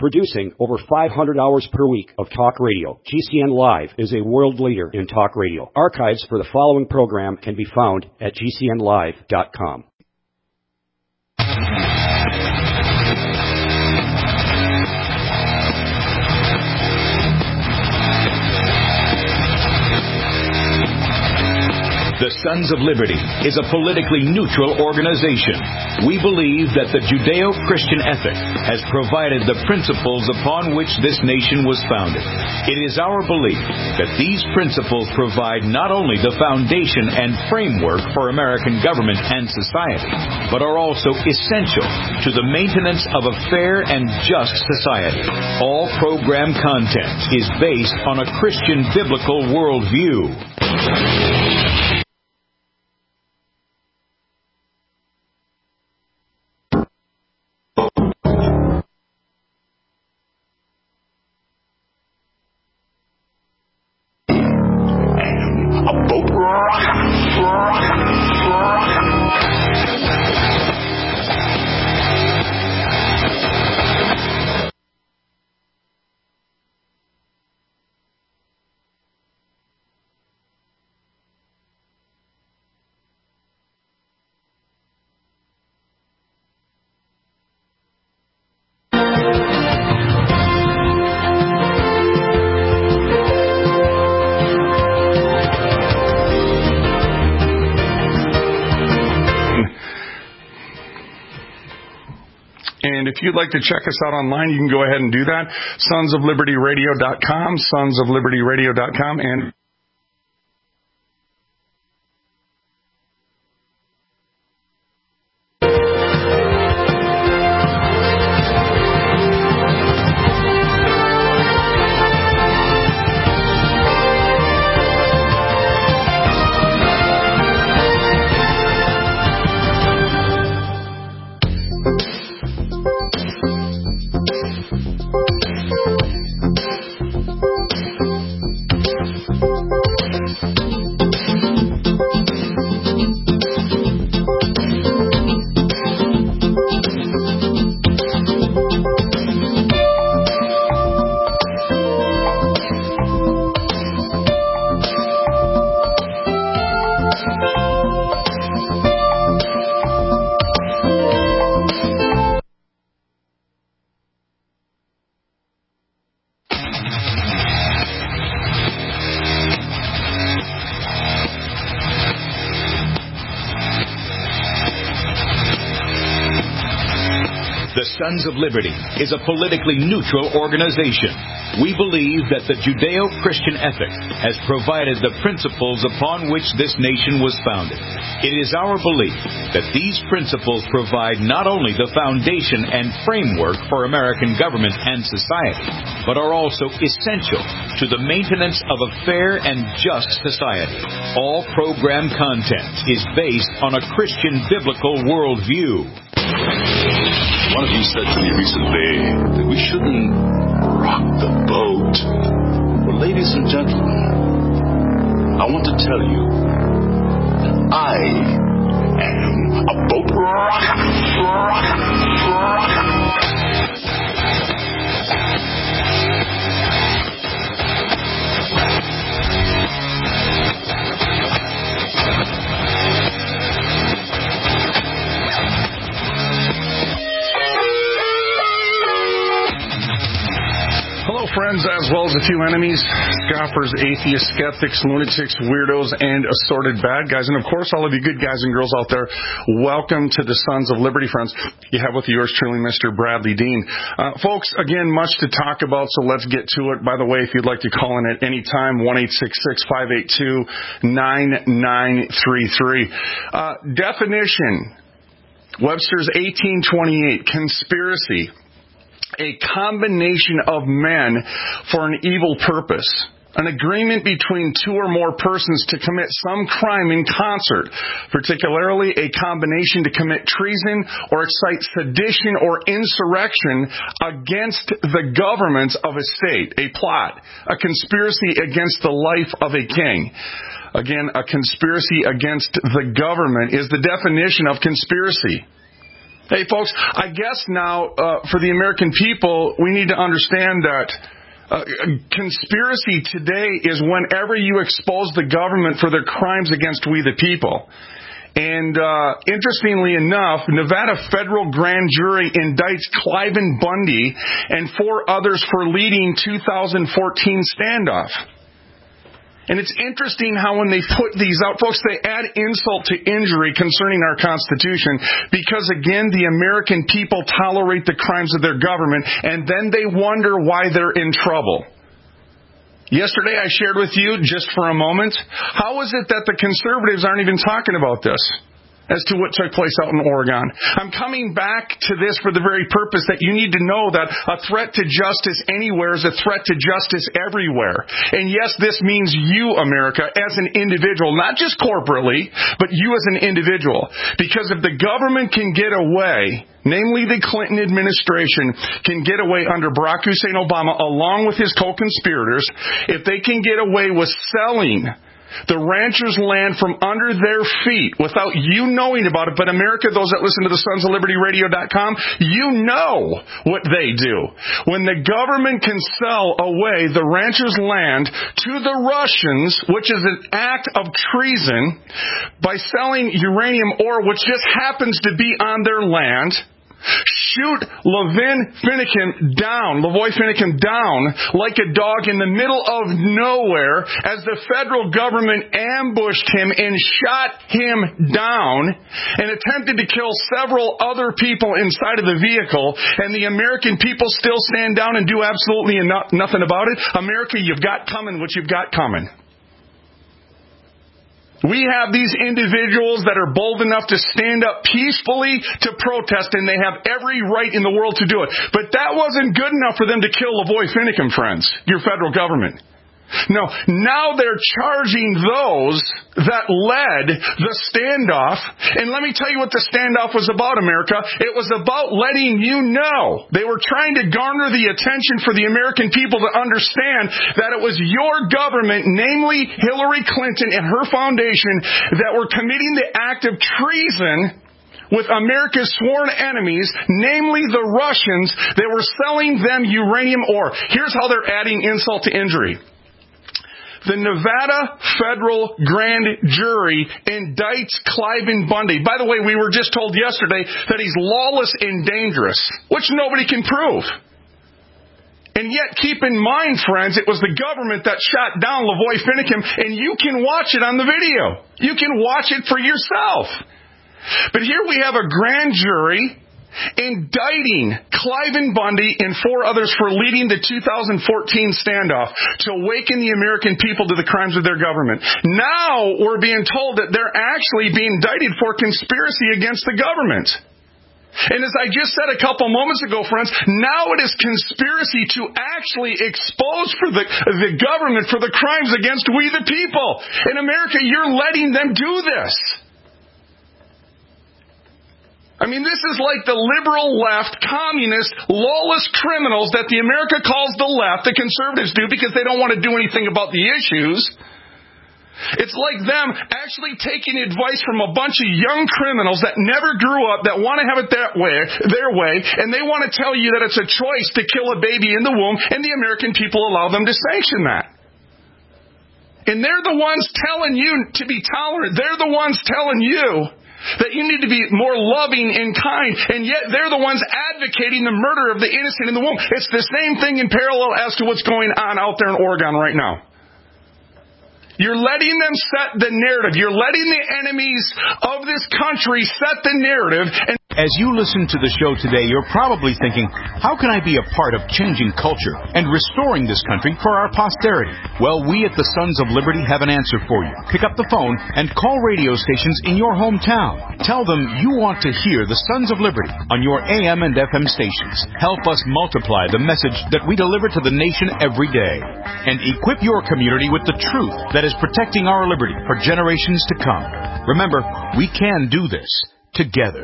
Producing over 500 hours per week of talk radio, GCN Live is a world leader in talk radio. Archives for the following program can be found at GCNlive.com. The Sons of Liberty is a politically neutral organization. We believe that the Judeo-Christian ethic has provided the principles upon which this nation was founded. It is our belief that these principles provide not only the foundation and framework for American government and society, but are also essential to the maintenance of a fair and just society. All program content is based on a Christian biblical worldview. And if you'd like to check us out online, you can go ahead and do that. sonsoflibertyradio.com, sonsoflibertyradio.com, and The Sons of Liberty is a politically neutral organization. We believe that the Judeo-Christian ethic has provided the principles upon which this nation was founded. It is our belief that these principles provide not only the foundation and framework for American government and society, but are also essential to the maintenance of a fair and just society. All program content is based on a Christian biblical worldview. One of you said to me recently that we shouldn't rock the boat. Well, ladies and gentlemen, I want to tell you that I am a boat rocker. Friends, as well as a few enemies, scoffers, atheists, skeptics, lunatics, weirdos, and assorted bad guys. And of course, all of you good guys and girls out there, welcome to the Sons of Liberty, friends. You have with yours truly, Mr. Bradley Dean. Folks, again, much to talk about, so let's get to it. By the way, if you'd like to call in at any time, 1-866-582-9933. Definition, Webster's 1828, conspiracy. A combination of men for an evil purpose. An agreement between two or more persons to commit some crime in concert, particularly a combination to commit treason or excite sedition or insurrection against the government of a state. A plot. A conspiracy against the life of a king. Again, a conspiracy against the government is the definition of conspiracy. Hey, folks, I guess now for the American people, we need to understand that conspiracy today is whenever you expose the government for their crimes against we the people. And interestingly enough, Nevada federal grand jury indicts Cliven Bundy and 4 others for leading 2014 standoff. And it's interesting how when they put these out, folks, they add insult to injury concerning our Constitution because, again, the American people tolerate the crimes of their government, and then they wonder why they're in trouble. Yesterday I shared with you, just for a moment, how is it that the conservatives aren't even talking about this as to what took place out in Oregon? I'm coming back to this for the very purpose that you need to know that a threat to justice anywhere is a threat to justice everywhere. And yes, this means you, America, as an individual, not just corporately, but you as an individual. Because if the government can get away, namely the Clinton administration, can get away under Barack Hussein Obama along with his co-conspirators, if they can get away with selling the ranchers' land from under their feet without you knowing about it. But America, those that listen to the Sons of Liberty Radio.com, you know what they do. When the government can sell away the ranchers' land to the Russians, which is an act of treason, by selling uranium ore, which just happens to be on their land, shoot Lavoy Finicum down like a dog in the middle of nowhere as the federal government ambushed him and shot him down and attempted to kill several other people inside of the vehicle, and the American people still stand down and do absolutely nothing about it. America, you've got coming what you've got coming. We have these individuals that are bold enough to stand up peacefully to protest, and they have every right in the world to do it. But that wasn't good enough for them to kill Lavoy Finicum, friends, your federal government. No, now they're charging those that led the standoff. And let me tell you what the standoff was about, America. It was about letting you know. They were trying to garner the attention for the American people to understand that it was your government, namely Hillary Clinton and her foundation, that were committing the act of treason with America's sworn enemies, namely the Russians. They were selling them uranium ore. Here's how they're adding insult to injury. The Nevada federal grand jury indicts Cliven Bundy. By the way, we were just told yesterday that he's lawless and dangerous, which nobody can prove. And yet, keep in mind, friends, it was the government that shot down Lavoy Finicum, and you can watch it on the video. You can watch it for yourself. But here we have a grand jury indicting Cliven Bundy and 4 others for leading the 2014 standoff to awaken the American people to the crimes of their government. Now we're being told that they're actually being indicted for conspiracy against the government. And as I just said a couple moments ago, friends, now it is conspiracy to actually expose for the government for the crimes against we the people. In America, you're letting them do this. I mean, this is like the liberal left, communist, lawless criminals that the America calls the left, the conservatives do, because they don't want to do anything about the issues. It's like them actually taking advice from a bunch of young criminals that never grew up, that want to have it their way, and they want to tell you that it's a choice to kill a baby in the womb, and the American people allow them to sanction that. And they're the ones telling you to be tolerant. They're the ones telling you that you need to be more loving and kind, and yet they're the ones advocating the murder of the innocent in the womb. It's the same thing in parallel as to what's going on out there in Oregon right now. You're letting them set the narrative. You're letting the enemies of this country set the narrative. And as you listen to the show today, you're probably thinking, how can I be a part of changing culture and restoring this country for our posterity? Well, we at the Sons of Liberty have an answer for you. Pick up the phone and call radio stations in your hometown. Tell them you want to hear the Sons of Liberty on your AM and FM stations. Help us multiply the message that we deliver to the nation every day. And equip your community with the truth that is protecting our liberty for generations to come. Remember, we can do this together.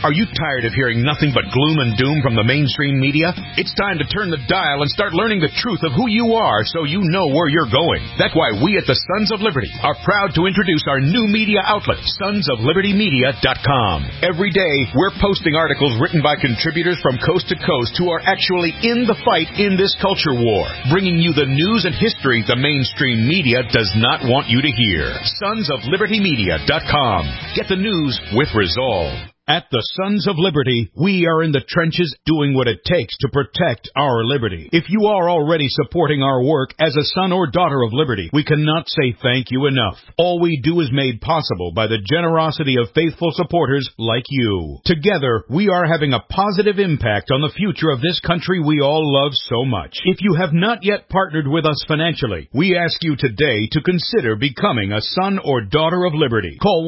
Are you tired of hearing nothing but gloom and doom from the mainstream media? It's time to turn the dial and start learning the truth of who you are so you know where you're going. That's why we at the Sons of Liberty are proud to introduce our new media outlet, sonsoflibertymedia.com. Every day, we're posting articles written by contributors from coast to coast who are actually in the fight in this culture war, bringing you the news and history the mainstream media does not want you to hear. Sonsoflibertymedia.com. Get the news with resolve. At the Sons of Liberty, we are in the trenches doing what it takes to protect our liberty. If you are already supporting our work as a son or daughter of liberty, we cannot say thank you enough. All we do is made possible by the generosity of faithful supporters like you. Together, we are having a positive impact on the future of this country we all love so much. If you have not yet partnered with us financially, we ask you today to consider becoming a son or daughter of liberty. Call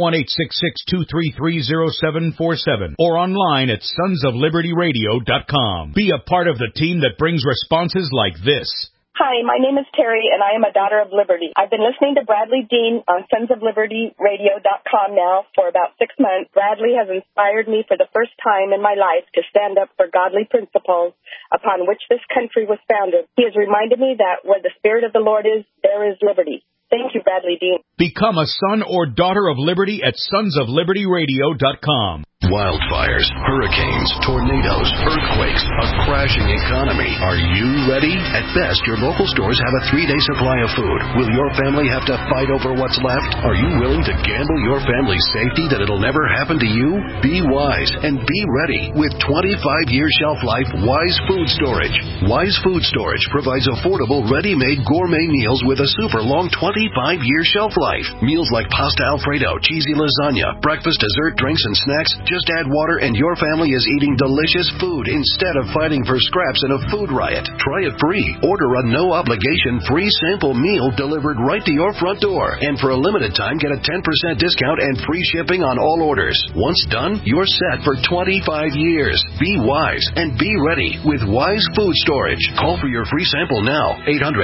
1-866-233-0747 or online at sonsoflibertyradio.com. Be a part of the team that brings responses like this. Hi, my name is Terry, and I am a daughter of liberty. I've been listening to Bradley Dean on sonsoflibertyradio.com now for about 6 months. Bradley has inspired me for the first time in my life to stand up for godly principles upon which this country was founded. He has reminded me that where the Spirit of the Lord is, there is liberty. Thank you, Bradley Dean. Become a son or daughter of liberty at sonsoflibertyradio.com. Wildfires, hurricanes, tornadoes, earthquakes, a crashing economy. Are you ready? At best, your local stores have a 3-day supply of food. Will your family have to fight over what's left? Are you willing to gamble your family's safety that it'll never happen to you? Be wise and be ready with 25-year shelf life Wise Food Storage. Wise Food Storage provides affordable, ready-made gourmet meals with a super long 25-year shelf life. Meals like pasta Alfredo, cheesy lasagna, breakfast, dessert, drinks, and snacks. Just add water and your family is eating delicious food instead of fighting for scraps in a food riot. Try it free. Order a no-obligation free sample meal delivered right to your front door. And for a limited time, get a 10% discount and free shipping on all orders. Once done, you're set for 25 years. Be wise and be ready with Wise Food Storage. Call for your free sample now.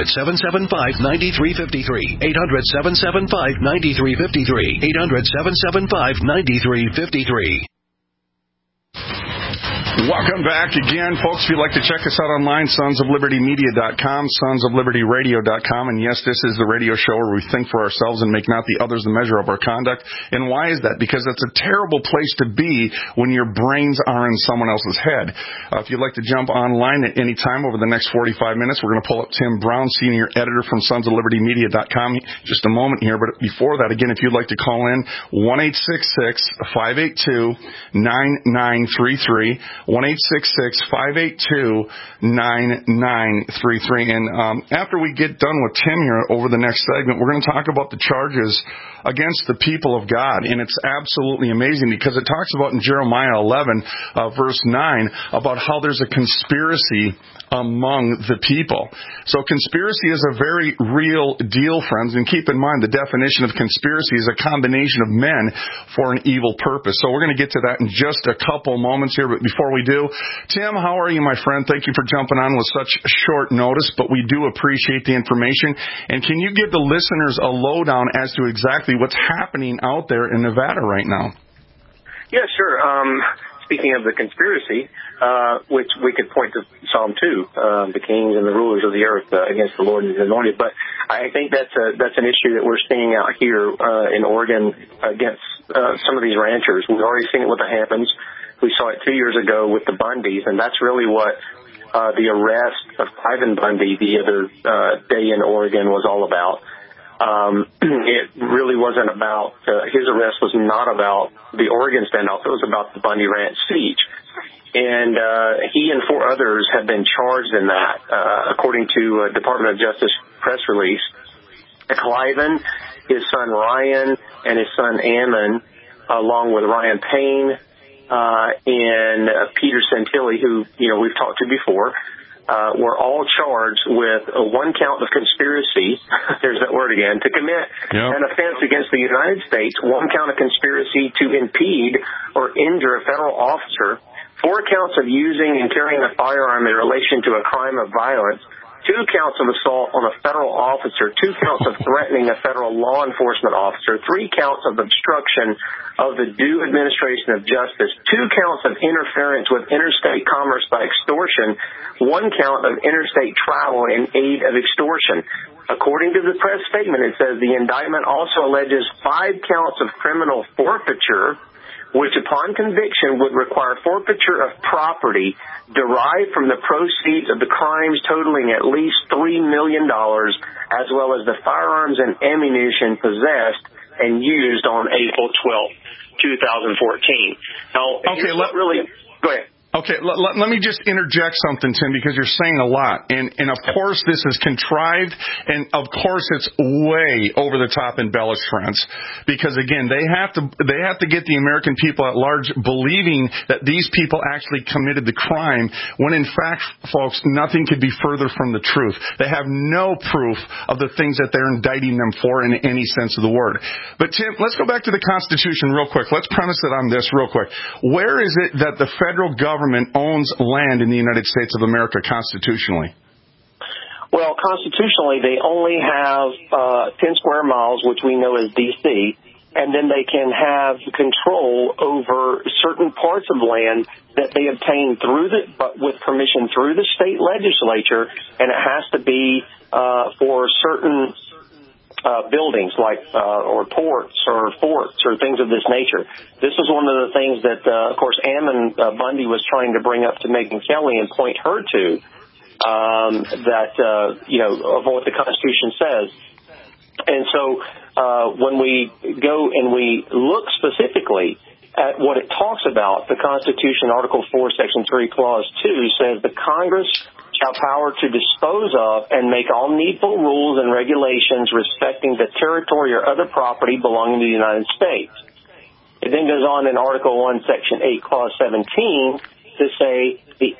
800-775-9353. 800-775-9353. 800-775-9353. Welcome back again, folks. If you'd like to check us out online, sonsoflibertymedia.com, sonsoflibertyradio.com. And yes, this is the radio show where we think for ourselves and make not the others the measure of our conduct. And why is that? Because it's a terrible place to be when your brains are in someone else's head. If you'd like to jump online at any time over the next 45 minutes, we're going to pull up Tim Brown, senior editor from sonsoflibertymedia.com, just a moment here. But before that, again, if you'd like to call in, 1-866-582-9933. 1-866-582-9933. And after we get done with Tim here over the next segment, we're going to talk about the charges against the people of God. And it's absolutely amazing because it talks about in Jeremiah 11, verse 9, about how there's a conspiracy among the people. So conspiracy is a very real deal, friends. And keep in mind, the definition of conspiracy is a combination of men for an evil purpose. So we're going to get to that in just a couple moments here. But before we do, Tim, how are you, my friend? Thank you for jumping on with such short notice, but we do appreciate the information. And can you give the listeners a lowdown as to exactly what's happening out there in Nevada right now? Yeah, sure. Speaking of the conspiracy, which we could point to Psalm 2, the kings and the rulers of the earth against the Lord and his anointed. But I think that's an issue that we're seeing out here in Oregon against some of these ranchers. We've already seen it with the Hamptons. We saw it 2 years ago with the Bundys, and that's really what the arrest of Ivan Bundy the other day in Oregon was all about. It really wasn't about, his arrest was not about the Oregon standoff. It was about the Bundy Ranch siege. And he and 4 others have been charged in that, according to a Department of Justice press release. Cliven, his son Ryan, and his son Ammon, along with Ryan Payne, and Peter Santilli, who, we've talked to before, were all charged with one count of conspiracy, there's that word again, to commit an offense against the United States, 1 count of conspiracy to impede or injure a federal officer, 4 counts of using and carrying a firearm in relation to a crime of violence, 2 counts of assault on a federal officer, 2 counts of threatening a federal law enforcement officer, 3 counts of obstruction of the due administration of justice, 2 counts of interference with interstate commerce by extortion, 1 count of interstate travel in aid of extortion. According to the press statement, it says the indictment also alleges 5 counts of criminal forfeiture, which upon conviction would require forfeiture of property derived from the proceeds of the crimes totaling at least $3 million, as well as the firearms and ammunition possessed and used on April 12, 2014. Now, go ahead. Okay, let me just interject something, Tim, because you're saying a lot. And of course this is contrived, and of course it's way over the top embellished, friends. Because again, they have to get the American people at large believing that these people actually committed the crime, when in fact, folks, nothing could be further from the truth. They have no proof of the things that they're indicting them for in any sense of the word. But Tim, let's go back to the Constitution real quick. Let's premise it on this real quick. Where is it that the federal government owns land in the United States of America constitutionally? Well, constitutionally, they only have 10 square miles, which we know as D.C., and then they can have control over certain parts of land that they obtain but with permission through the state legislature, and it has to be for certain buildings like or ports or forts or things of this nature. This is one of the things that, of course, Ammon Bundy was trying to bring up to Megyn Kelly and point her to, of what the Constitution says. And so when we go and we look specifically at what it talks about, the Constitution, Article 4, Section 3, Clause 2 says the Congress shall power to dispose of and make all needful rules and regulations respecting the territory or other property belonging to the United States. It then goes on in Article 1, Section 8, Clause 17 to say the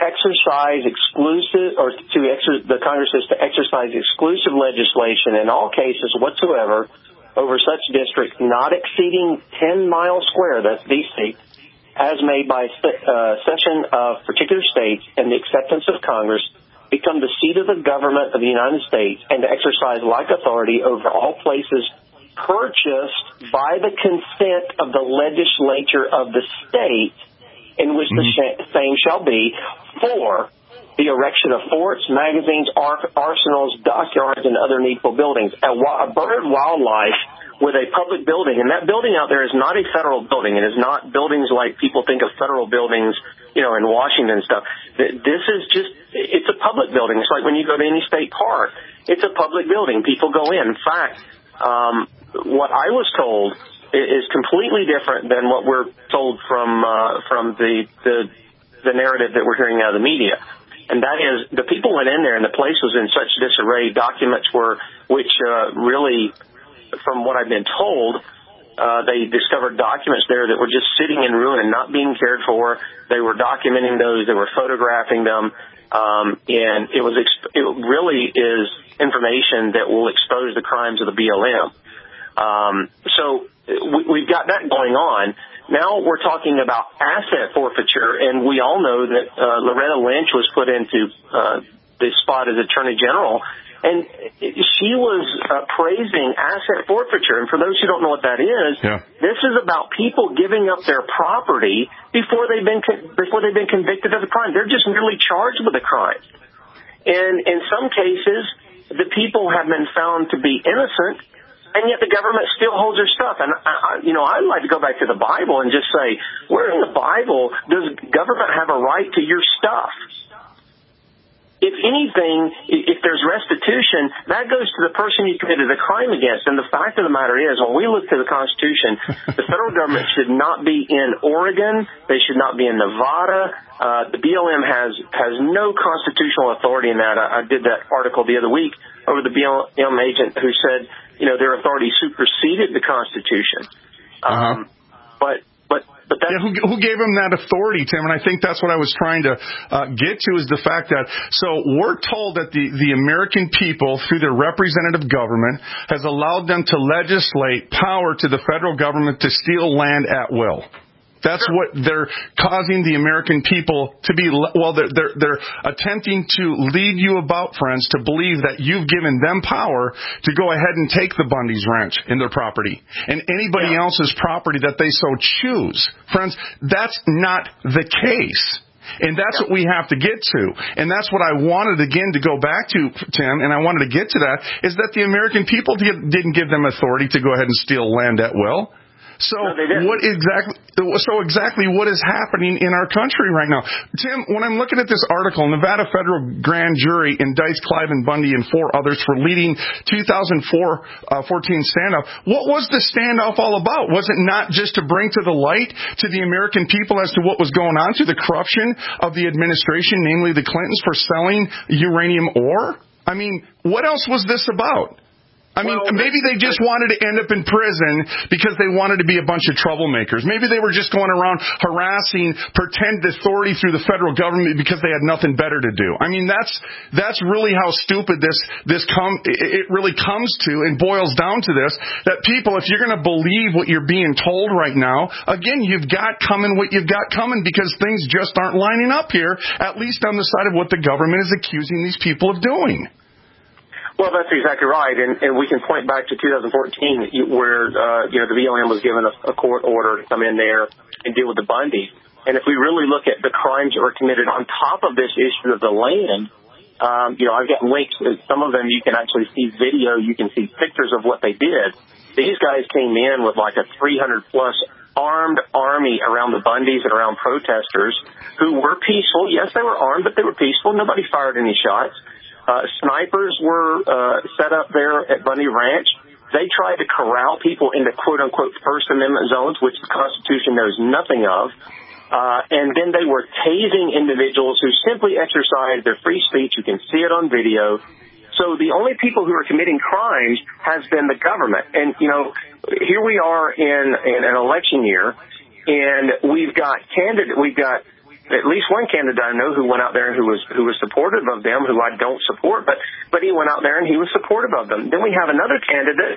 Congress is to exercise exclusive legislation in all cases whatsoever over such districts not exceeding 10 miles square, that's D.C., as made by session of particular states and the acceptance of Congress, become the seat of the government of the United States, and to exercise like authority over all places purchased by the consent of the legislature of the state in which the same shall be, for the erection of forts, magazines, arsenals, dockyards, and other needful buildings. A bird wildlife with a public building, and that building out there is not a federal building. It is not buildings like people think of federal buildings, in Washington and stuff. This is it's a public building. It's like when you go to any state park. It's a public building. People go in. In fact, what I was told is completely different than what we're told from the narrative that we're hearing out of the media. And that is, the people went in there and the place was in such disarray. Documents which really, from what I've been told, they discovered documents there that were just sitting in ruin and not being cared for. They were documenting those. They were photographing them. And it really is information that will expose the crimes of the BLM. So we've got that going on. Now we're talking about asset forfeiture, and we all know that Loretta Lynch was put into the spot as Attorney General, and she was praising asset forfeiture. And for those who don't know what that is, This is about people giving up their property before they've been convicted of a crime. They're just merely charged with a crime. And in some cases, the people have been found to be innocent, and yet the government still holds their stuff. And, I'd like to go back to the Bible and just say, where in the Bible does government have a right to your stuff? If anything, if there's restitution, that goes to the person you committed a crime against. And the fact of the matter is, when we look to the Constitution, the federal government should not be in Oregon. They should not be in Nevada. The BLM has no constitutional authority in that. I did that article the other week over the BLM agent who said, their authority superseded the Constitution. But who gave him that authority, Tim? And I think that's what I was trying to get to, is the fact that, so we're told that the American people, through their representative government, has allowed them to legislate power to the federal government to steal land at will. That's what they're causing the American people to be. Well, they're attempting to lead you about, friends, to believe that you've given them power to go ahead and take the Bundy's ranch and their property and anybody else's property that they so choose. Friends, that's not the case. And that's what we have to get to. And that's what I wanted, again, to go back to, Tim, and I wanted to get to that, is that the American people didn't give them authority to go ahead and steal land at will. So exactly what is happening in our country right now? Tim, when I'm looking at this article, Nevada federal grand jury indicts Cliven Bundy and 4 others for leading 2014 standoff. What was the standoff all about? Was it not just to bring to the light to the American people as to what was going on through the corruption of the administration, namely the Clintons, for selling uranium ore? I mean, what else was this about? I mean, maybe they just wanted to end up in prison because they wanted to be a bunch of troublemakers. Maybe they were just going around harassing pretend authority through the federal government because they had nothing better to do. I mean, that's really how stupid it really comes to and boils down to this, that people, if you're going to believe what you're being told right now, again, you've got coming what you've got coming because things just aren't lining up here, at least on the side of what the government is accusing these people of doing. Well, that's exactly right, and we can point back to 2014 where the BLM was given a court order to come in there and deal with the Bundy. And if we really look at the crimes that were committed on top of this issue of the land, I've got links. Some of them you can actually see video, you can see pictures of what they did. These guys came in with like a 300-plus armed army around the Bundys and around protesters who were peaceful. Yes, they were armed, but they were peaceful. Nobody fired any shots. Snipers were set up there at Bundy Ranch. They tried to corral people into quote-unquote First Amendment zones, which the Constitution knows nothing of. And then they were tasing individuals who simply exercised their free speech. You can see it on video. So the only people who are committing crimes has been the government. And, here we are in an election year, and we've got at least one candidate I know who went out there and who was supportive of them, who I don't support, but he went out there and he was supportive of them. Then we have another candidate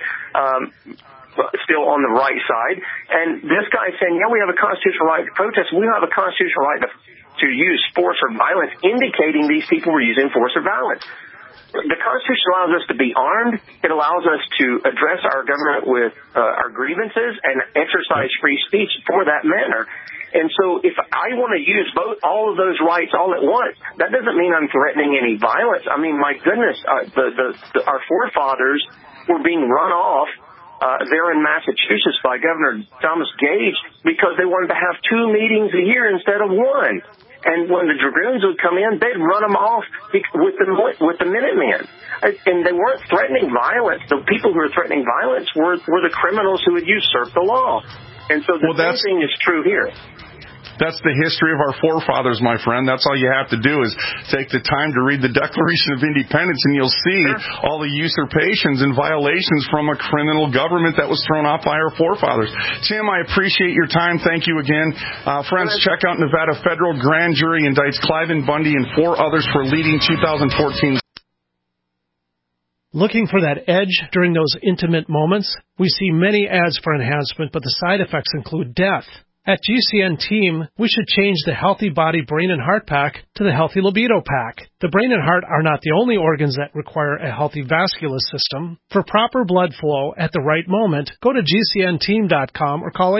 still on the right side, and this guy saying, we have a constitutional right to protest. We have a constitutional right to use force or violence, indicating these people were using force or violence. The Constitution allows us to be armed. It allows us to address our government with our grievances and exercise free speech for that manner. And so if I want to use all of those rights all at once, that doesn't mean I'm threatening any violence. I mean, my goodness, our forefathers were being run off there in Massachusetts by Governor Thomas Gage because they wanted to have 2 meetings a year instead of 1. And when the Dragoons would come in, they'd run them off with the Minutemen. And they weren't threatening violence. The people who were threatening violence were the criminals who had usurped the law. And so the same thing is true here. That's the history of our forefathers, my friend. That's all you have to do is take the time to read the Declaration of Independence, and you'll see all the usurpations and violations from a criminal government that was thrown off by our forefathers. Tim, I appreciate your time. Thank you again. Friends, check out Nevada Federal Grand Jury indicts Cliven Bundy and 4 others for leading 2014. Looking for that edge during those intimate moments? We see many ads for enhancement, but the side effects include death. At GCN Team, we should change the Healthy Body, Brain, and Heart Pack to the Healthy Libido Pack. The brain and heart are not the only organs that require a healthy vascular system. For proper blood flow at the right moment, go to GCNteam.com or call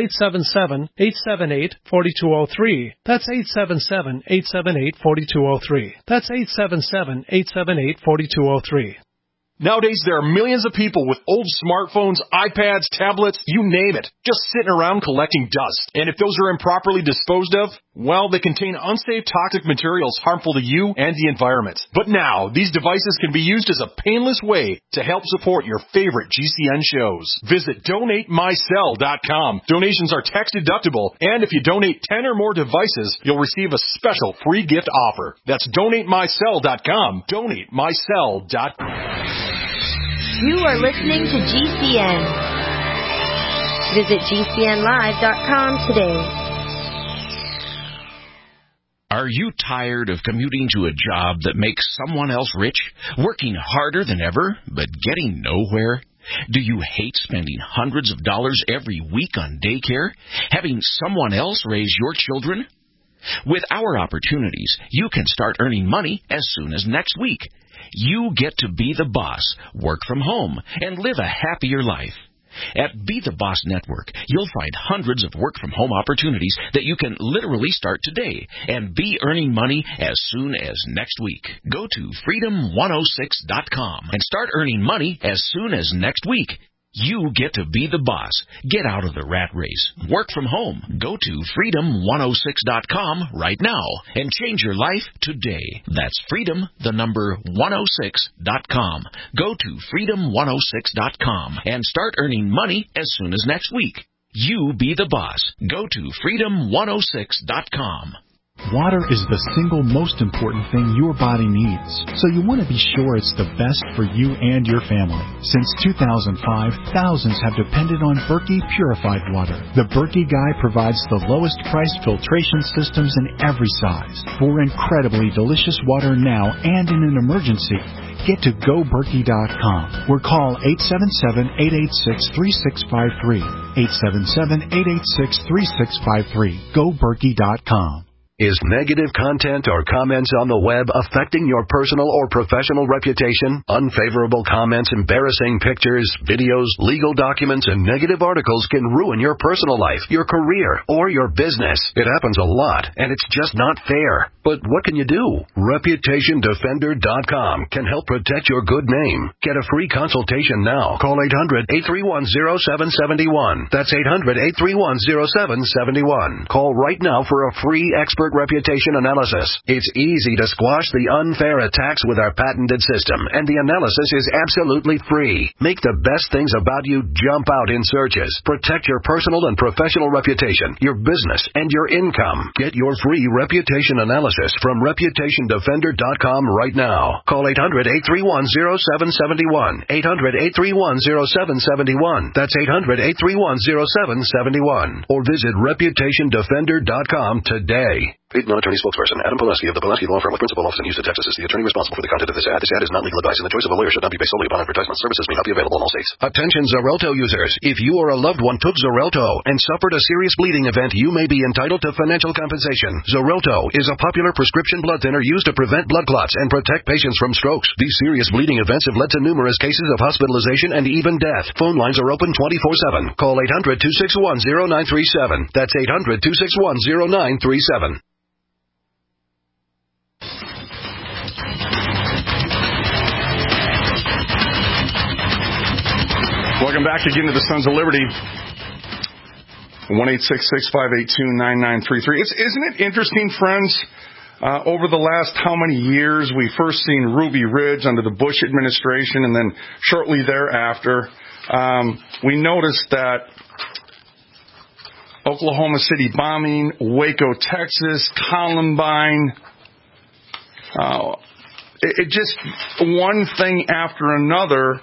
877-878-4203. That's 877-878-4203. That's 877-878-4203. Nowadays, there are millions of people with old smartphones, iPads, tablets, you name it, just sitting around collecting dust. And if those are improperly disposed of, well, they contain unsafe toxic materials harmful to you and the environment. But now, these devices can be used as a painless way to help support your favorite GCN shows. Visit DonateMyCell.com. Donations are tax deductible, and if you donate 10 or more devices, you'll receive a special free gift offer. That's DonateMyCell.com. DonateMyCell.com. You are listening to GCN. Visit GCNlive.com today. Are you tired of commuting to a job that makes someone else rich, working harder than ever, but getting nowhere? Do you hate spending hundreds of dollars every week on daycare? Having someone else raise your children? With our opportunities, you can start earning money as soon as next week. You get to be the boss, work from home, and live a happier life. At Be the Boss Network, you'll find hundreds of work-from-home opportunities that you can literally start today and be earning money as soon as next week. Go to freedom106.com and start earning money as soon as next week. You get to be the boss. Get out of the rat race. Work from home. Go to freedom106.com right now and change your life today. That's freedom106.com. Go to freedom106.com and start earning money as soon as next week. You be the boss. Go to freedom106.com. Water is the single most important thing your body needs, so you want to be sure it's the best for you and your family. Since 2005, thousands have depended on Berkey purified water. The Berkey Guy provides the lowest priced filtration systems in every size. For incredibly delicious water now and in an emergency, get to GoBerkey.com or call 877-886-3653. 877-886-3653. GoBerkey.com. Is negative content or comments on the web affecting your personal or professional reputation? Unfavorable comments, embarrassing pictures, videos, legal documents, and negative articles can ruin your personal life, your career, or your business. It happens a lot, and it's just not fair. But what can you do? ReputationDefender.com can help protect your good name. Get a free consultation now. Call 800-831-0771. That's 800-831-0771. Call right now for a free expert reputation analysis. It's easy to squash the unfair attacks with our patented system, and the analysis is absolutely free. Make the best things about you jump out in searches. Protect your personal and professional reputation, your business, and your income. Get your free reputation analysis from ReputationDefender.com right now. Call 800-831-0771. 800-831-0771. That's 800-831-0771. Or visit ReputationDefender.com today. Paid non-attorney spokesperson Adam Pileski of the Pileski Law Firm with principal office in Houston, Texas is the attorney responsible for the content of this ad. This ad is not legal advice, and the choice of a lawyer should not be based solely upon advertisement. Services may not be available in all states. Attention Xarelto users. If you or a loved one took Xarelto and suffered a serious bleeding event, you may be entitled to financial compensation. Xarelto is a popular prescription blood thinner used to prevent blood clots and protect patients from strokes. These serious bleeding events have led to numerous cases of hospitalization and even death. Phone lines are open 24/7. Call 800-261-0937. That's 800-261-0937. Welcome back again to the Sons of Liberty. 1-866-582-9933. Isn't it interesting, friends? Over the last how many years, we first seen Ruby Ridge under the Bush administration, and then shortly thereafter, we noticed that Oklahoma City bombing, Waco, Texas, Columbine, it just one thing after another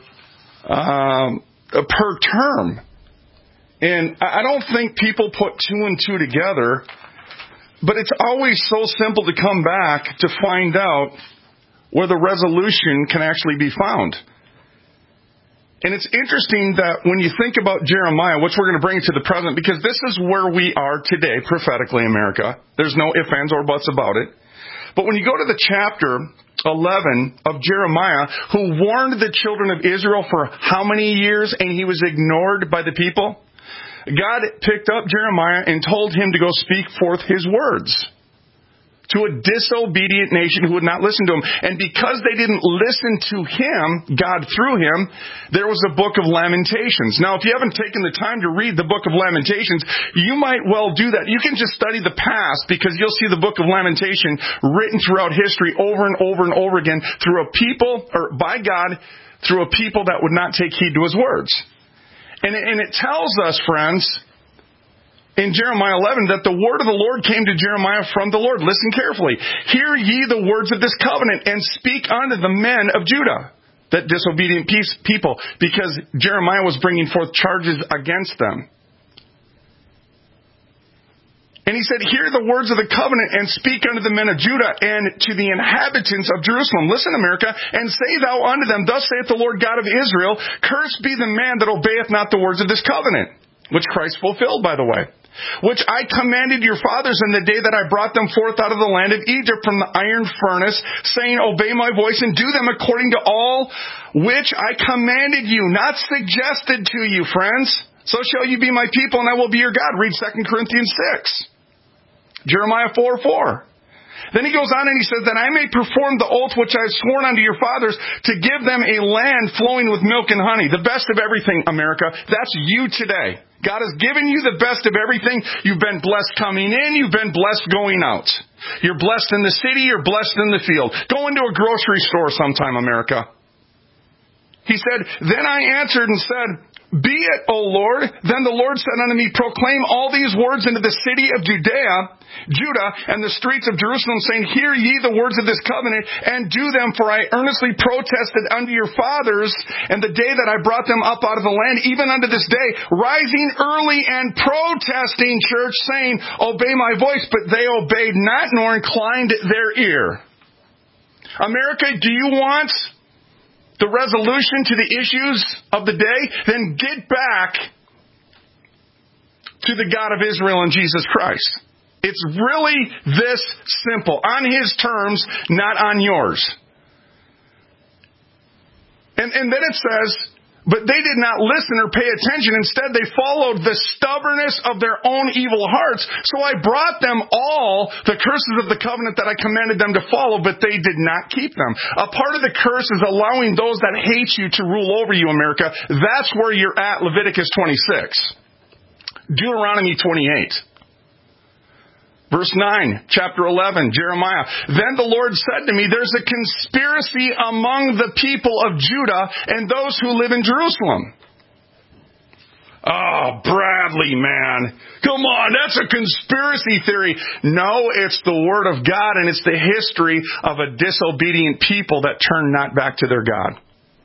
per term. And I don't think people put two and two together, but it's always so simple to come back to find out where the resolution can actually be found. And it's interesting that when you think about Jeremiah, which we're going to bring to the present, because this is where we are today, prophetically, America. There's no ifs, ands, or buts about it. But when you go to the chapter 11 of Jeremiah, who warned the children of Israel for how many years, and he was ignored by the people, God picked up Jeremiah and told him to go speak forth his words to a disobedient nation who would not listen to him. And because they didn't listen to him, God through him, there was a book of Lamentations. Now, if you haven't taken the time to read the book of Lamentations, you might well do that. You can just study the past, because you'll see the book of Lamentation written throughout history over and over and over again through a people, or by God, through a people that would not take heed to his words. And it tells us, friends, in Jeremiah 11, that the word of the Lord came to Jeremiah from the Lord. Listen carefully. Hear ye the words of this covenant, and speak unto the men of Judah, that disobedient people, because Jeremiah was bringing forth charges against them. And he said, hear the words of the covenant and speak unto the men of Judah and to the inhabitants of Jerusalem. Listen, America, and say thou unto them, thus saith the Lord God of Israel, cursed be the man that obeyeth not the words of this covenant, which Christ fulfilled, by the way, which I commanded your fathers in the day that I brought them forth out of the land of Egypt from the iron furnace, saying, obey my voice and do them according to all which I commanded you, not suggested to you, friends. So shall you be my people, and I will be your God. Read 2 Corinthians 6. Jeremiah 4:4. Then he goes on and he says, that I may perform the oath which I have sworn unto your fathers to give them a land flowing with milk and honey. The best of everything, America. That's you today. God has given you the best of everything. You've been blessed coming in. You've been blessed going out. You're blessed in the city. You're blessed in the field. Go into a grocery store sometime, America. He said, then I answered and said, be it, O Lord. Then the Lord said unto me, proclaim all these words into the city of Judah, and the streets of Jerusalem, saying, hear ye the words of this covenant, and do them, for I earnestly protested unto your fathers, and the day that I brought them up out of the land, even unto this day, rising early and protesting, church, saying, obey my voice, but they obeyed not, nor inclined their ear. America, do you want the resolution to the issues of the day? Then get back to the God of Israel and Jesus Christ. It's really this simple. On His terms, not on yours. And then it says, but they did not listen or pay attention. Instead, they followed the stubbornness of their own evil hearts. So I brought them all the curses of the covenant that I commanded them to follow, but they did not keep them. A part of the curse is allowing those that hate you to rule over you, America. That's where you're at, Leviticus 26. Deuteronomy 28. Verse 9, chapter 11, Jeremiah. Then the Lord said to me, there's a conspiracy among the people of Judah and those who live in Jerusalem. Oh, Bradley, man. Come on, that's a conspiracy theory. No, it's the Word of God, and it's the history of a disobedient people that turn not back to their God.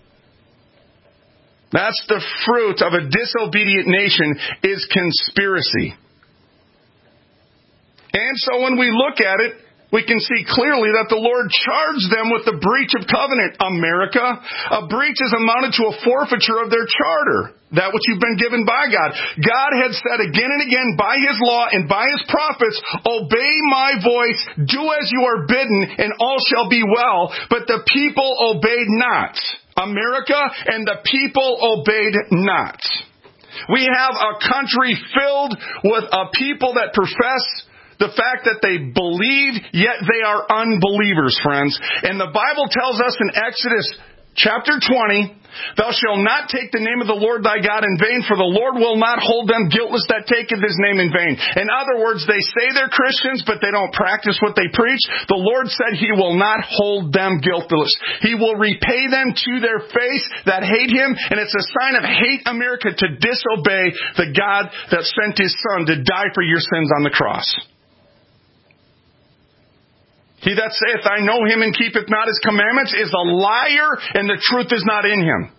That's the fruit of a disobedient nation, is conspiracy. And so when we look at it, we can see clearly that the Lord charged them with the breach of covenant. America, a breach is amounted to a forfeiture of their charter, that which you've been given by God. God had said again and again by His law and by His prophets, obey my voice, do as you are bidden, and all shall be well. But the people obeyed not. America, and the people obeyed not. We have a country filled with a people that profess the fact that they believe, yet they are unbelievers, friends. And the Bible tells us in Exodus chapter 20, thou shalt not take the name of the Lord thy God in vain, for the Lord will not hold them guiltless that taketh His name in vain. In other words, they say they're Christians, but they don't practice what they preach. The Lord said He will not hold them guiltless. He will repay them to their face that hate Him, and it's a sign of hate, America, to disobey the God that sent His Son to die for your sins on the cross. He that saith, I know Him and keepeth not His commandments is a liar, and the truth is not in him.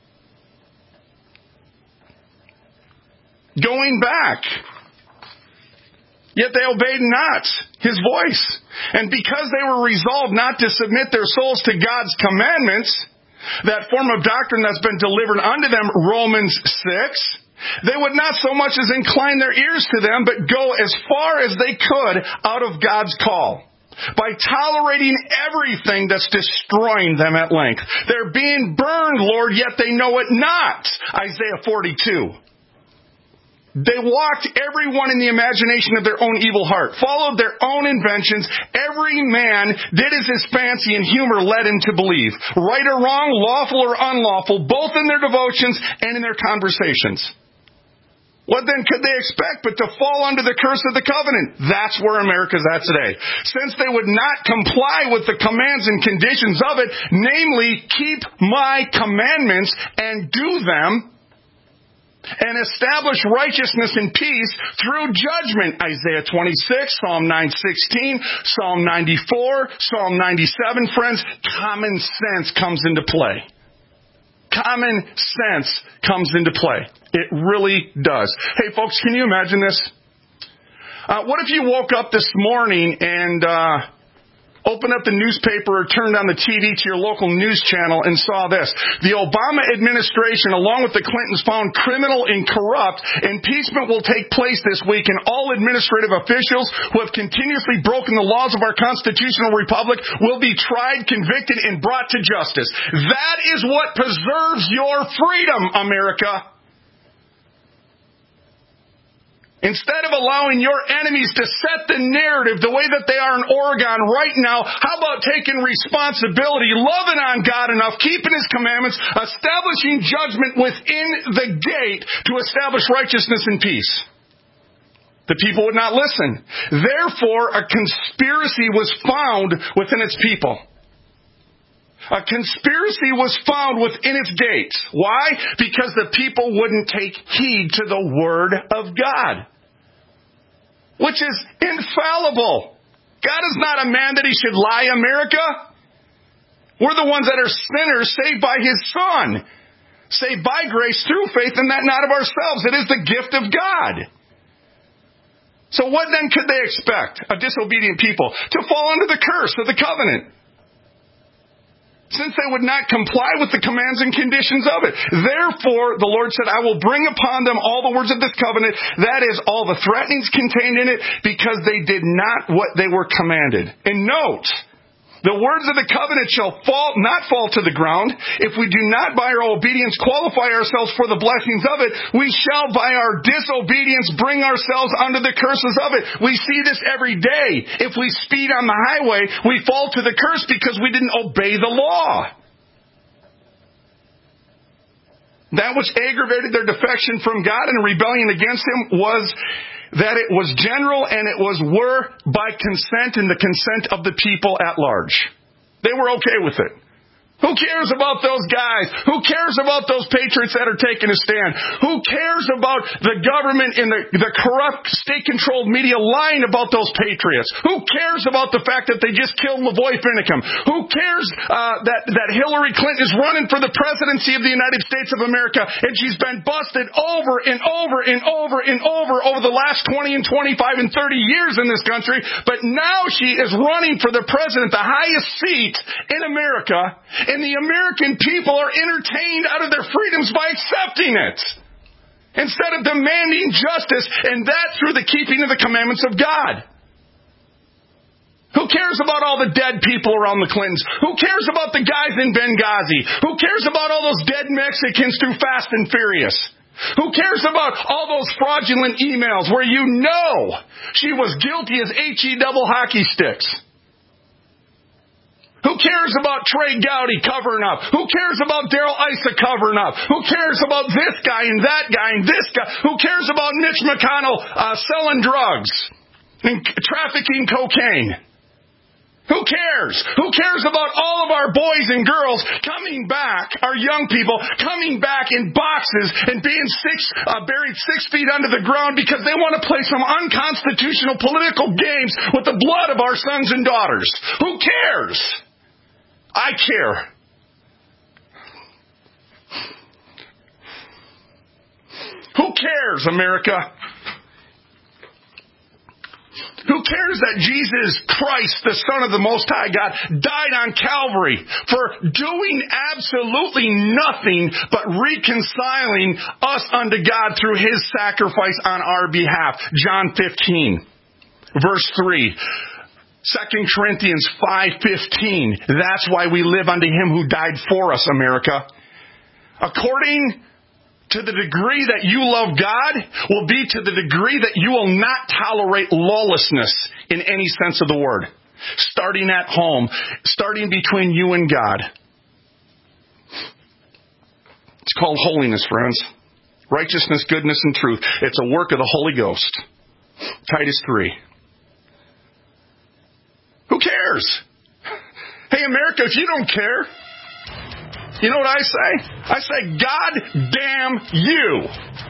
Going back, yet they obeyed not His voice. And because they were resolved not to submit their souls to God's commandments, that form of doctrine that's been delivered unto them, Romans 6, they would not so much as incline their ears to them, but go as far as they could out of God's call, by tolerating everything that's destroying them at length. They're being burned, Lord, yet they know it not. Isaiah 42. They walked everyone in the imagination of their own evil heart, followed their own inventions. Every man did as his fancy and humor led him to believe. Right or wrong, lawful or unlawful, both in their devotions and in their conversations. What then could they expect but to fall under the curse of the covenant? That's where America's at today. Since they would not comply with the commands and conditions of it, namely, keep my commandments and do them, and establish righteousness and peace through judgment. Isaiah 26, Psalm 9:16, Psalm 94, Psalm 97. Friends, common sense comes into play. Common sense comes into play. It really does. Hey, folks, can you imagine this? What if you woke up this morning and opened up the newspaper or turned on the TV to your local news channel and saw this? The Obama administration, along with the Clintons, found criminal and corrupt. Impeachment will take place this week, and all administrative officials who have continuously broken the laws of our constitutional republic will be tried, convicted, and brought to justice. That is what preserves your freedom, America. Instead of allowing your enemies to set the narrative the way that they are in Oregon right now, how about taking responsibility, loving on God enough, keeping His commandments, establishing judgment within the gate to establish righteousness and peace? The people would not listen. Therefore, a conspiracy was found within its people. A conspiracy was found within its gates. Why? Because the people wouldn't take heed to the Word of God, which is infallible. God is not a man that He should lie, America. We're the ones that are sinners saved by His Son, saved by grace through faith, and that not of ourselves. It is the gift of God. So what then could they expect? A disobedient people to fall under the curse of the covenant, since they would not comply with the commands and conditions of it. Therefore, the Lord said, I will bring upon them all the words of this covenant, that is, all the threatenings contained in it, because they did not what they were commanded. And note, the words of the covenant shall not fall to the ground. If we do not by our obedience qualify ourselves for the blessings of it, we shall by our disobedience bring ourselves under the curses of it. We see this every day. If we speed on the highway, we fall to the curse because we didn't obey the law. That which aggravated their defection from God and rebellion against Him was that it was general and it were by consent and the consent of the people at large. They were okay with it. Who cares about those guys? Who cares about those patriots that are taking a stand? Who cares about the government and the corrupt state-controlled media lying about those patriots? Who cares about the fact that they just killed Lavoy Finicum? Who cares that Hillary Clinton is running for the presidency of the United States of America and she's been busted over and over and over and over the last 20 and 25 and 30 years in this country, but now she is running for the president, the highest seat in America, and the American people are entertained out of their freedoms by accepting it, instead of demanding justice, and that through the keeping of the commandments of God. Who cares about all the dead people around the Clintons? Who cares about the guys in Benghazi? Who cares about all those dead Mexicans through Fast and Furious? Who cares about all those fraudulent emails where you know she was guilty as HE double hockey sticks? Who cares about Trey Gowdy covering up? Who cares about Daryl Issa covering up? Who cares about this guy and that guy and this guy? Who cares about Mitch McConnell selling drugs and trafficking cocaine? Who cares? Who cares about all of our boys and girls coming back, our young people coming back in boxes and being buried 6 feet under the ground because they want to play some unconstitutional political games with the blood of our sons and daughters? Who cares? I care. Who cares, America? Who cares that Jesus Christ, the Son of the Most High God, died on Calvary for doing absolutely nothing but reconciling us unto God through His sacrifice on our behalf? John 15, verse 3. 2 Corinthians 5:15. That's why we live unto Him who died for us, America. According to the degree that you love God will be to the degree that you will not tolerate lawlessness in any sense of the word. Starting at home, starting between you and God. It's called holiness, friends. Righteousness, goodness, and truth. It's a work of the Holy Ghost. Titus 3. Who cares? Hey, America, if you don't care, you know what I say? I say, God damn you.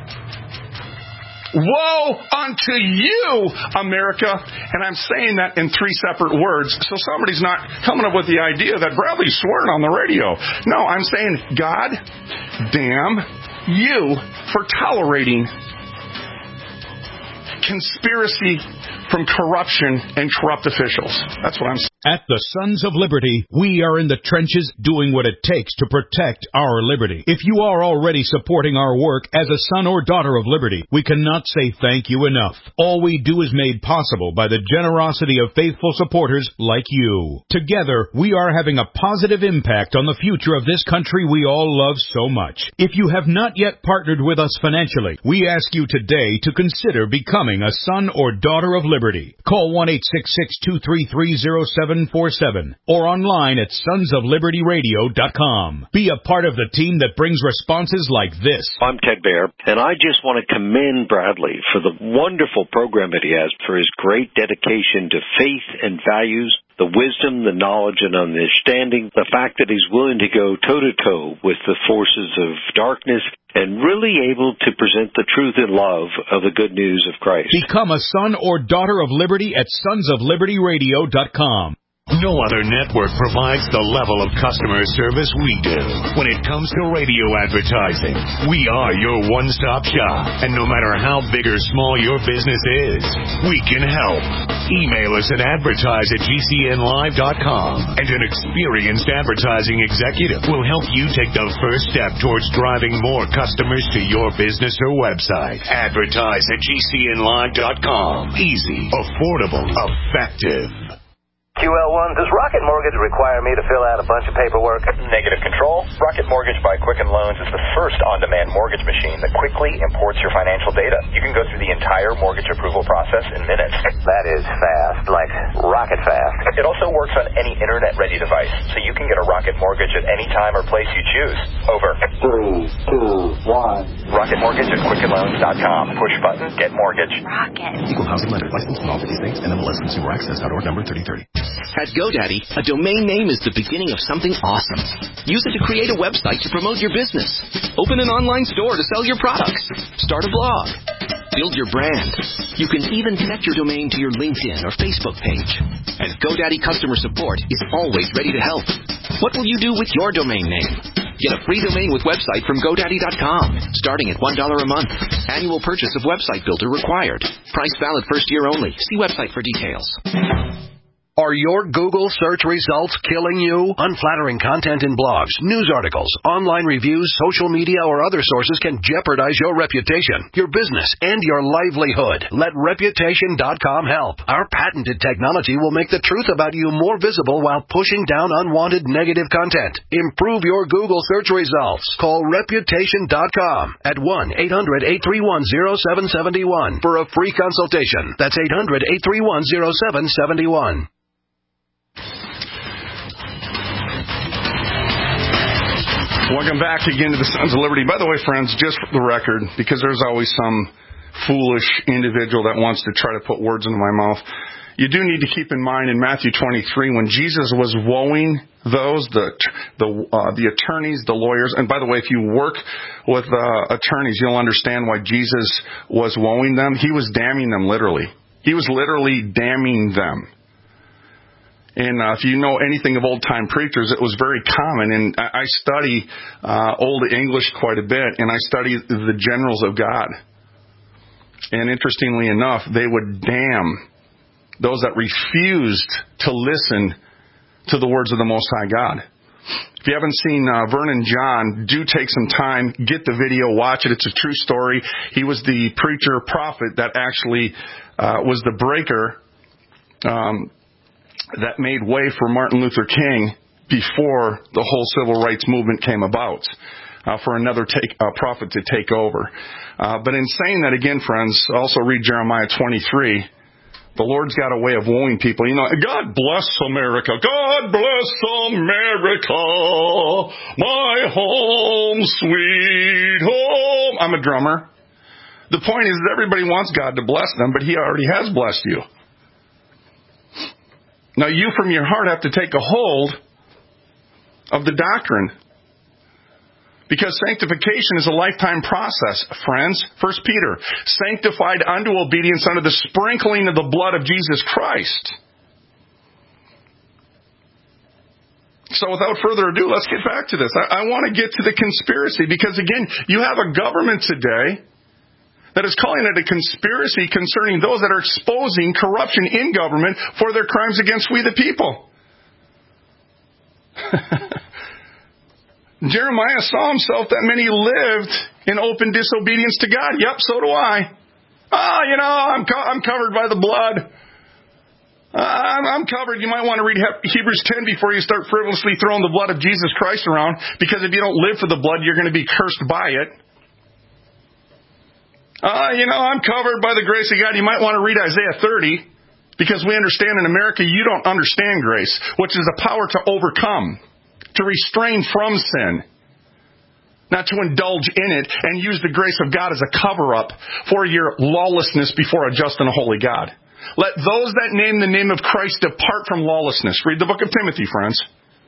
Woe unto you, America. And I'm saying that in 3 separate words, so somebody's not coming up with the idea that Bradley's swearing on the radio. No, I'm saying, God damn you for tolerating conspiracy from corruption and corrupt officials. That's what I'm saying. At the Sons of Liberty, we are in the trenches doing what it takes to protect our liberty. If you are already supporting our work as a son or daughter of liberty, we cannot say thank you enough. All we do is made possible by the generosity of faithful supporters like you. Together, we are having a positive impact on the future of this country we all love so much. If you have not yet partnered with us financially, we ask you today to consider becoming a son or daughter of liberty. Call 1-866-233-0747 or online at sonsoflibertyradio.com. Be a part of the team that brings responses like this. I'm Ted Baer, and I just want to commend Bradley for the wonderful program that he has, for his great dedication to faith and values, the wisdom, the knowledge, and understanding, the fact that he's willing to go toe-to-toe with the forces of darkness and really able to present the truth and love of the good news of Christ. Become a son or daughter of liberty at sonsoflibertyradio.com. No other network provides the level of customer service we do. When it comes to radio advertising, we are your one-stop shop. And no matter how big or small your business is, we can help. Email us at advertise@gcnlive.com, and an experienced advertising executive will help you take the first step towards driving more customers to your business or website. Advertise@gcnlive.com. Easy, affordable, effective. QL1, does Rocket Mortgage require me to fill out a bunch of paperwork? Negative control. Rocket Mortgage by Quicken Loans is the first on-demand mortgage machine that quickly imports your financial data. You can go through the entire mortgage approval process in minutes. That is fast, like rocket fast. It also works on any internet-ready device, so you can get a Rocket Mortgage at any time or place you choose. Over. 3, 2, 1. Rocket Mortgage at QuickenLoans.com. Push button, get mortgage. Rocket. Equal housing lender. Licensed in all 50 states. NMLS Consumer Access.org number 3030. At GoDaddy, a domain name is the beginning of something awesome. Use it to create a website to promote your business. Open an online store to sell your products. Start a blog. Build your brand. You can even connect your domain to your LinkedIn or Facebook page. And GoDaddy customer support is always ready to help. What will you do with your domain name? Get a free domain with website from GoDaddy.com, starting at $1 a month. Annual purchase of website builder required. Price valid first year only. See website for details. Are your Google search results killing you? Unflattering content in blogs, news articles, online reviews, social media, or other sources can jeopardize your reputation, your business, and your livelihood. Let Reputation.com help. Our patented technology will make the truth about you more visible while pushing down unwanted negative content. Improve your Google search results. Call Reputation.com at 1-800-831-0771 for a free consultation. That's 800-831-0771. Welcome back again to the Sons of Liberty. By the way, friends, just for the record, because there's always some foolish individual that wants to try to put words into my mouth, you do need to keep in mind in Matthew 23, when Jesus was woeing those, the attorneys, the lawyers, and by the way, if you work with attorneys, you'll understand why Jesus was woeing them. He was damning them literally. He was literally damning them. And if you know anything of old-time preachers, it was very common. And I study Old English quite a bit, and I study the generals of God. And interestingly enough, they would damn those that refused to listen to the words of the Most High God. If you haven't seen Vernon John, do take some time, get the video, watch it. It's a true story. He was the preacher prophet that actually was the breaker that made way for Martin Luther King before the whole civil rights movement came about, for another prophet to take over. But in saying that, again, friends, also read Jeremiah 23. The Lord's got a way of wooing people. You know, God bless America. God bless America. My home, sweet home. I'm a drummer. The point is that everybody wants God to bless them, but He already has blessed you. Now, you from your heart have to take a hold of the doctrine. Because sanctification is a lifetime process, friends. 1 Peter, sanctified unto obedience under the sprinkling of the blood of Jesus Christ. So without further ado, let's get back to this. I want to get to the conspiracy because, again, you have a government today that is calling it a conspiracy concerning those that are exposing corruption in government for their crimes against we the people. Jeremiah saw himself that many lived in open disobedience to God. Yep, so do I. I'm covered by the blood. I'm covered. You might want to read Hebrews 10 before you start frivolously throwing the blood of Jesus Christ around, because if you don't live for the blood, you're going to be cursed by it. I'm covered by the grace of God. You might want to read Isaiah 30, because we understand in America you don't understand grace, which is the power to overcome, to restrain from sin, not to indulge in it and use the grace of God as a cover-up for your lawlessness before a just and a holy God. Let those that name the name of Christ depart from lawlessness. Read the book of Timothy, friends.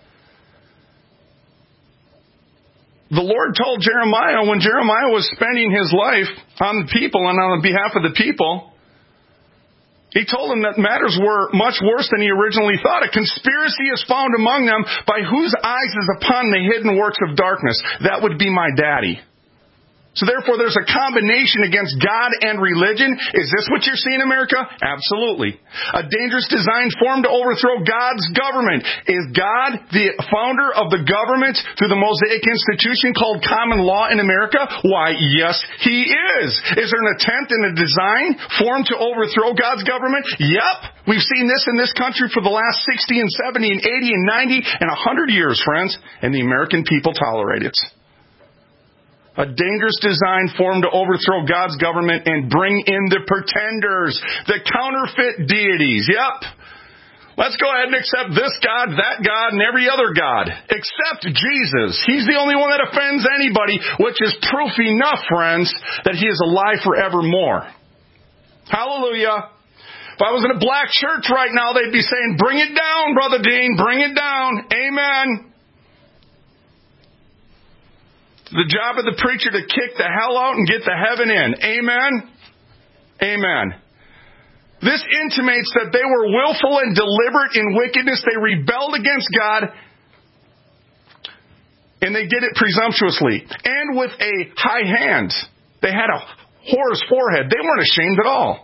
The Lord told Jeremiah, when Jeremiah was spending his life on the people and on behalf of the people, He told him that matters were much worse than he originally thought. A conspiracy is found among them by whose eyes is upon the hidden works of darkness. That would be my daddy. So therefore, there's a combination against God and religion. Is this what you're seeing, America? Absolutely. A dangerous design formed to overthrow God's government. Is God the founder of the government through the Mosaic institution called common law in America? Why, yes, He is. Is there an attempt and a design formed to overthrow God's government? Yep. We've seen this in this country for the last 60 and 70 and 80 and 90 and 100 years, friends. And the American people tolerate it. A dangerous design formed to overthrow God's government and bring in the pretenders, the counterfeit deities. Yep. Let's go ahead and accept this God, that God, and every other God. Except Jesus. He's the only one that offends anybody, which is proof enough, friends, that He is alive forevermore. Hallelujah. If I was in a black church right now, they'd be saying, bring it down, Brother Dean, bring it down. Amen. The job of the preacher to kick the hell out and get the heaven in. Amen? Amen. This intimates that they were willful and deliberate in wickedness. They rebelled against God, and they did it presumptuously and with a high hand. They had a whore's forehead. They weren't ashamed at all.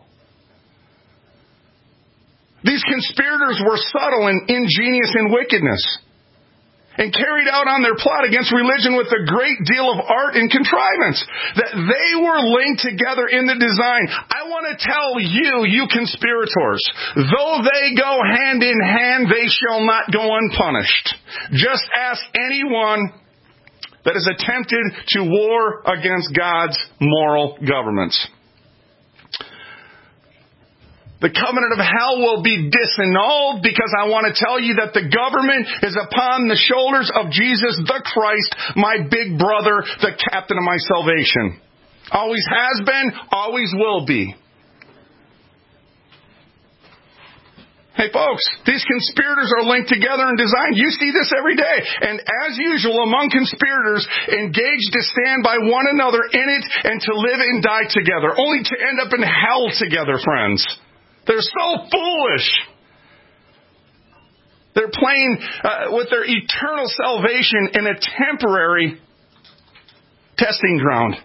These conspirators were subtle and ingenious in wickedness, and carried out on their plot against religion with a great deal of art and contrivance. That they were linked together in the design. I want to tell you, you conspirators, though they go hand in hand, they shall not go unpunished. Just ask anyone that has attempted to war against God's moral governments. The covenant of hell will be disannulled, because I want to tell you that the government is upon the shoulders of Jesus the Christ, my big brother, the captain of my salvation. Always has been, always will be. Hey folks, these conspirators are linked together and designed. You see this every day. And as usual, among conspirators, engaged to stand by one another in it and to live and die together, only to end up in hell together, friends. They're so foolish. They're playing with their eternal salvation in a temporary testing ground.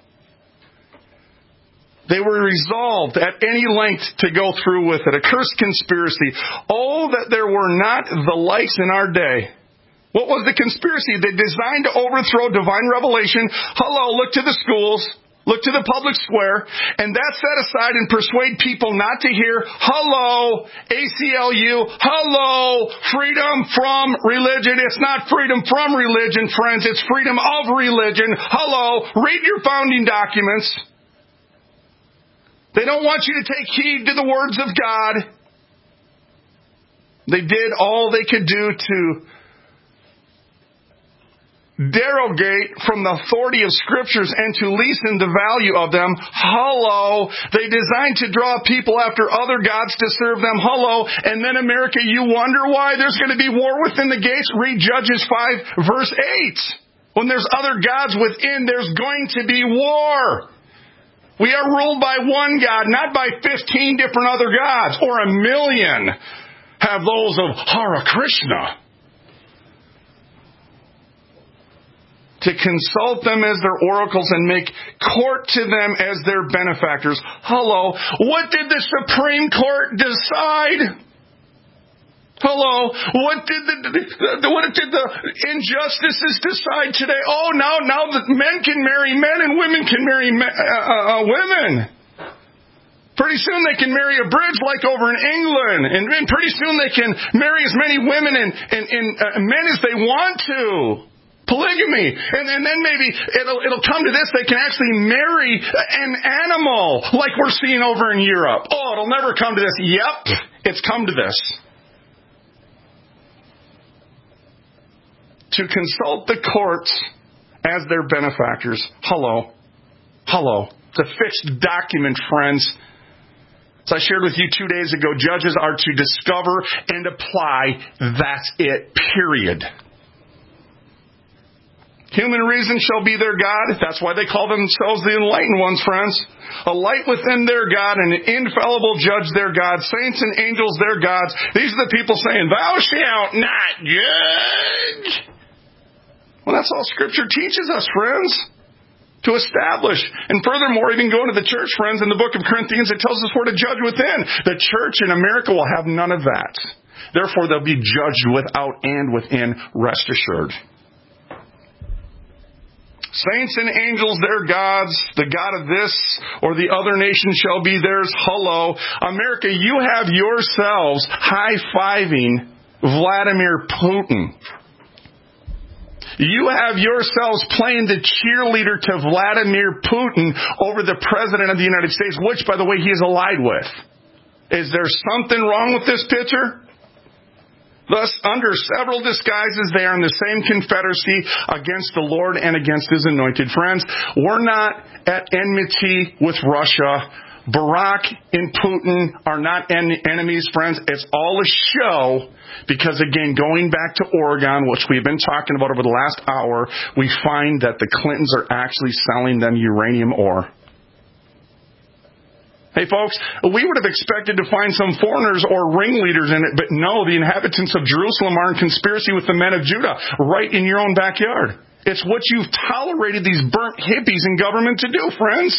They were resolved at any length to go through with it. A cursed conspiracy. Oh, that there were not the likes in our day. What was the conspiracy? They designed to overthrow divine revelation. Hello, look to the schools. Look to the public square, and that's set aside and persuade people not to hear, hello, ACLU, hello, freedom from religion. It's not freedom from religion, friends. It's freedom of religion. Hello, read your founding documents. They don't want you to take heed to the words of God. They did all they could do to derogate from the authority of Scriptures and to lessen the value of them. Hello. They designed to draw people after other gods to serve them. Hello. And then America, you wonder why there's going to be war within the gates? Read Judges 5 verse 8. When there's other gods within, there's going to be war. We are ruled by one God, not by 15 different other gods, or a million have those of Hare Krishna. to consult them as their oracles and make court to them as their benefactors. Hello, what did the Supreme Court decide? Hello, what did the injustices decide today? Oh, now that men can marry men and women can marry women. Pretty soon they can marry a bridge like over in England, and pretty soon they can marry as many women and men as they want to. Polygamy. And then maybe it'll come to this, they can actually marry an animal like we're seeing over in Europe. Oh, it'll never come to this. Yep, it's come to this. To consult the courts as their benefactors. Hello. It's a fixed document, friends. As I shared with you 2 days ago, judges are to discover and apply. That's it, period. Human reason shall be their God. That's why they call themselves the enlightened ones, friends. A light within their God and an infallible judge their God. Saints and angels their gods. These are the people saying, thou shalt not judge. Well, that's all Scripture teaches us, friends. To establish. And furthermore, even going to the church, friends, in the book of Corinthians, it tells us we're to judge within. The church in America will have none of that. Therefore, they'll be judged without and within, rest assured. Saints and angels, their gods, the God of this or the other nation shall be theirs. Hello. America, you have yourselves high-fiving Vladimir Putin. You have yourselves playing the cheerleader to Vladimir Putin over the President of the United States, which, by the way, he is allied with. Is there something wrong with this picture? Thus, under several disguises, they are in the same confederacy against the Lord and against His anointed. Friends, we're not at enmity with Russia. Barack and Putin are not enemies, friends. It's all a show because, again, going back to Oregon, which we've been talking about over the last hour, we find that the Clintons are actually selling them uranium ore. Hey, folks, we would have expected to find some foreigners or ringleaders in it, but no, the inhabitants of Jerusalem are in conspiracy with the men of Judah right in your own backyard. It's what you've tolerated these burnt hippies in government to do, friends.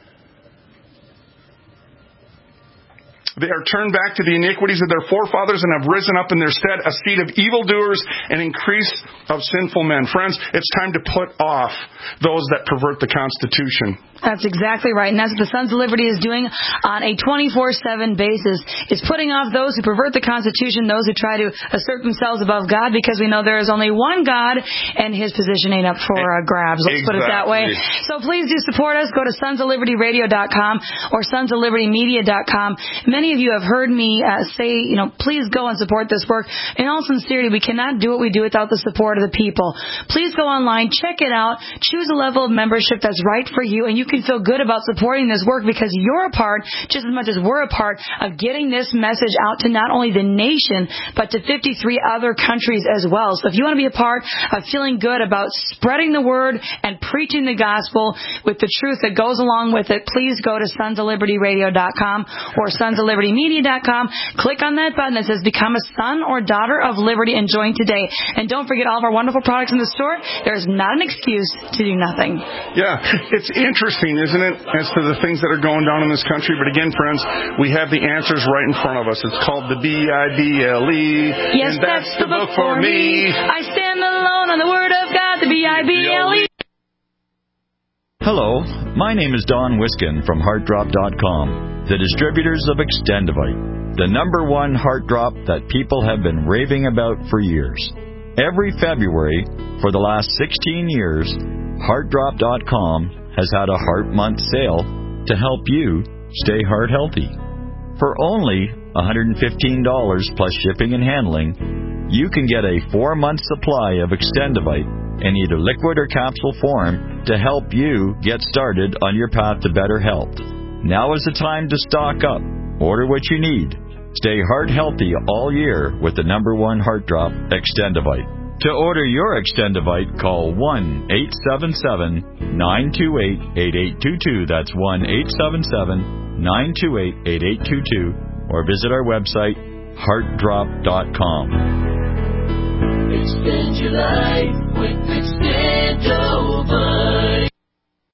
They are turned back to the iniquities of their forefathers and have risen up in their stead a seed of evildoers and increase of sinful men. Friends, it's time to put off those that pervert the Constitution. That's exactly right. And that's what the Sons of Liberty is doing on a 24/7 basis, is putting off those who pervert the Constitution, those who try to assert themselves above God, because we know there is only one God and His position ain't up for grabs. Let's put it that way. So please do support us. Go to sonsoflibertyradio.com or sonsoflibertymedia.com. Many of you have heard me say, please go and support this work. In all sincerity, we cannot do what we do without the support of the people. Please go online, check it out, choose a level of membership that's right for you, and you can feel good about supporting this work because you're a part, just as much as we're a part, of getting this message out to not only the nation, but to 53 other countries as well. So if you want to be a part of feeling good about spreading the word and preaching the gospel with the truth that goes along with it, please go to sonsoflibertyradio.com or sonsoflibertymedia.com. Click on that button that says Become a Son or Daughter of Liberty and join today. And don't forget all of our wonderful products in the store. There's not an excuse to do nothing. Yeah, it's interesting, isn't it, as to the things that are going down in this country. But again, friends, we have the answers right in front of us. It's called the Bible. Yes, and that's the book for me. I stand alone on the Word of God, the Bible. Hello, my name is Don Wiskin from HeartDrop.com, the distributors of Extendivite, the #1 heart drop that people have been raving about for years. Every February for the last 16 years, HeartDrop.com has had a Heart Month sale to help you stay heart healthy. For only $115 plus shipping and handling, you can get a 4-month supply of Extendivite in either liquid or capsule form to help you get started on your path to better health. Now is the time to stock up. Order what you need. Stay heart healthy all year with the #1 heart drop, Extendivite. To order your Extendivite, call 1-877-928-8822. That's 1-877-928-8822. Or visit our website, heartdrop.com. Extend your life with Extend.